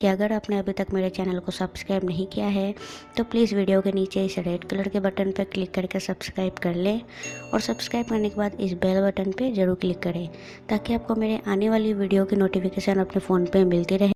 कि अगर आपने अभी तक मेरे चैनल को सब्सक्राइब नहीं किया है तो प्लीज़ वीडियो के नीचे इस रेड कलर के बटन पर क्लिक करके सब्सक्राइब कर लें और सब्सक्राइब करने के बाद इस बेल बटन पे ज़रूर क्लिक करें ताकि आपको मेरे आने वाली वीडियो की नोटिफिकेशन अपने फ़ोन पे मिलती रहे।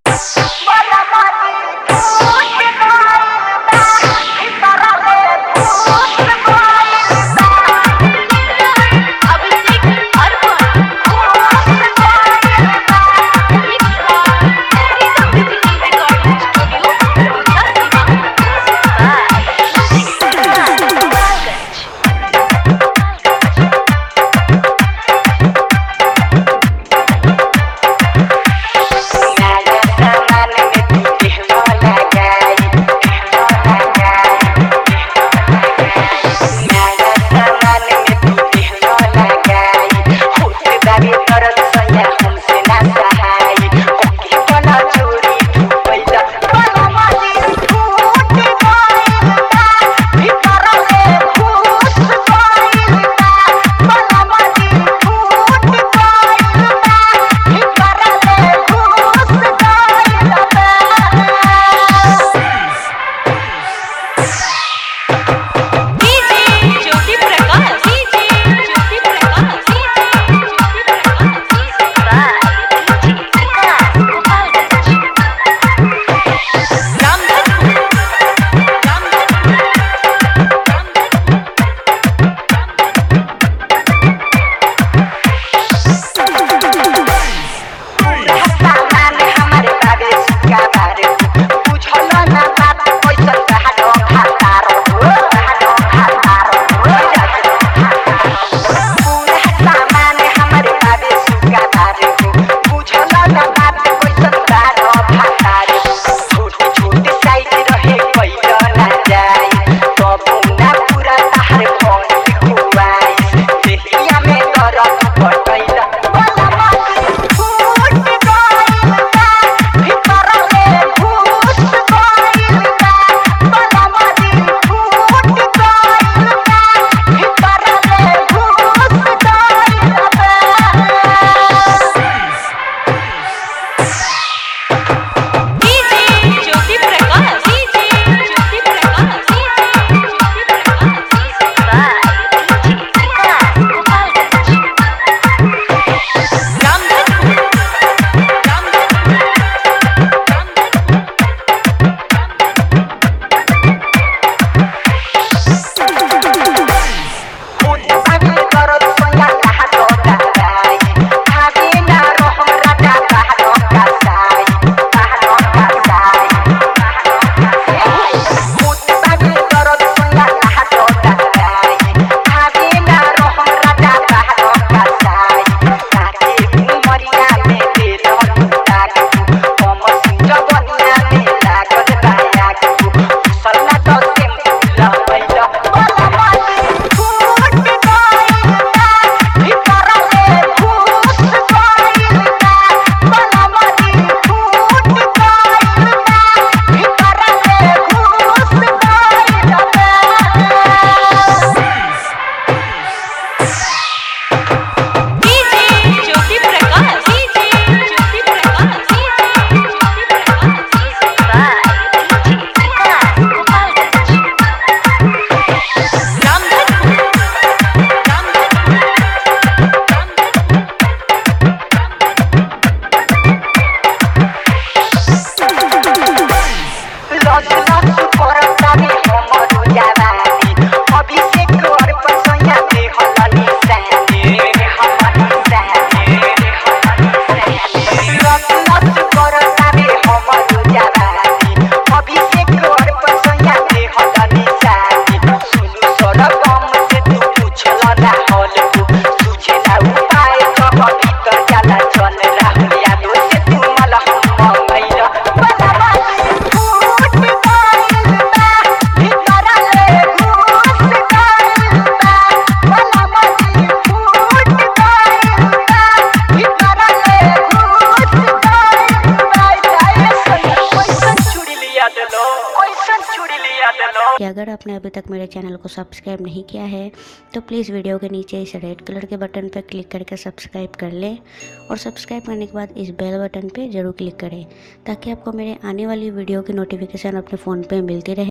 कि अगर आपने अभी तक मेरे चैनल को सब्सक्राइब नहीं किया है तो प्लीज़ वीडियो के नीचे इस रेड कलर के बटन पर क्लिक करके सब्सक्राइब कर लें और सब्सक्राइब करने के बाद इस बेल बटन पे ज़रूर क्लिक करें ताकि आपको मेरे आने वाली वीडियो की नोटिफिकेशन अपने फ़ोन पे मिलती रहे।